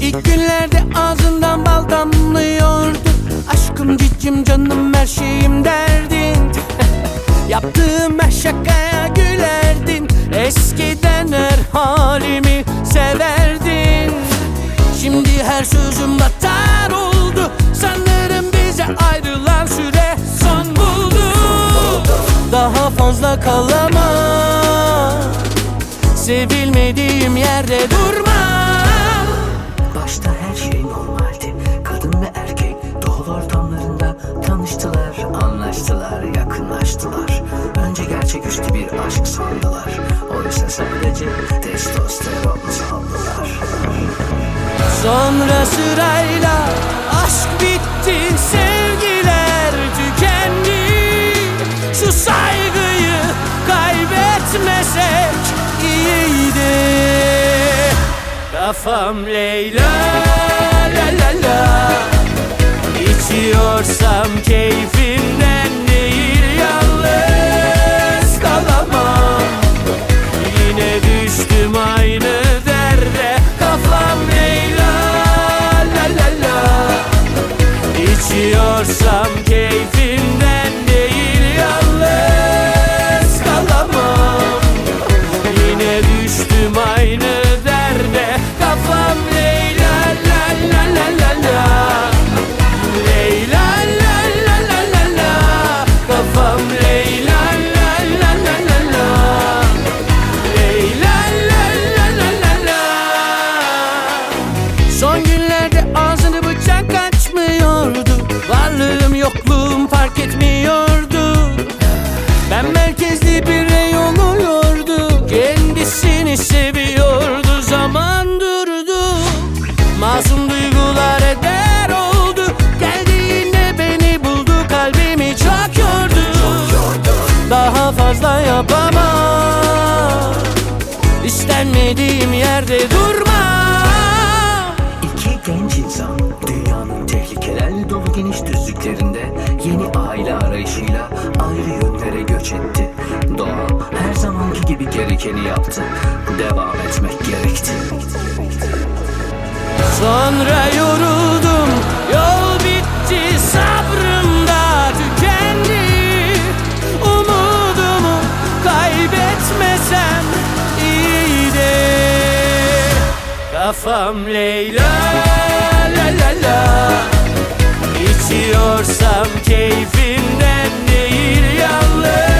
İlk günlerde ağzından bal damlıyordu. Aşkım, cicim, canım, her şeyim derdin. Yaptığım her şakaya gülerdin. Eskiden her halimi severdin. Şimdi her sözüm batar oldu. Sanırım bize ayrılan süre son buldu. Daha fazla kalamam. Sevilmediğim yerde durmam. Başta her şey normaldi. Kadın ve erkek doğal ortamlarında tanıştılar, anlaştılar, yakınlaştılar. Önce gerçeküstü bir aşk sandılar. Oysa sadece testosteron sandılar. Sonra sırayla aşk bitti, sevgiler tükendi. Şu saygıyı kaybetmesek iyiydi. Kafam Leyla, la la la. İçiyorsam keyfimden değil, yalnız kalamam. Yine düştüm aynı derde. Kafam Leyla, la la la. İçiyorsam keyfimden değil, yalnız kalamam. Yine düştüm aynı derde. Kafam Leyla, la la la la la. Leyla, la la la la la. Kafam Leyla, la la la la la. Leyla, la la la la la. Son günlerde ağzını bıçak açmıyordu. Varlığım yokluğum fark etmiyordu. Ben merkezli birey oluyordu. Kendisini seviyordu. Zaman durdu. Masum duygular eder oldu. Geldi yine beni buldu. Kalbimi çok yordu. Daha fazla yapamam. İstenmediğim yerde durmam. İki genç insan dünyanın tehlikelerle dolu geniş düzlüklerinde yeni aile arayışıyla ayrı yönlere göç etti. Doğa her zamanki gibi gerekeni yaptı. Devam etmek gerekti. Sonra yoruldum, yol bitti, sabrım da tükendi. Umudumu kaybetmesem iyiydi. Kafam Leyla, la la la. İçiyorsam keyfimden değil, yalnız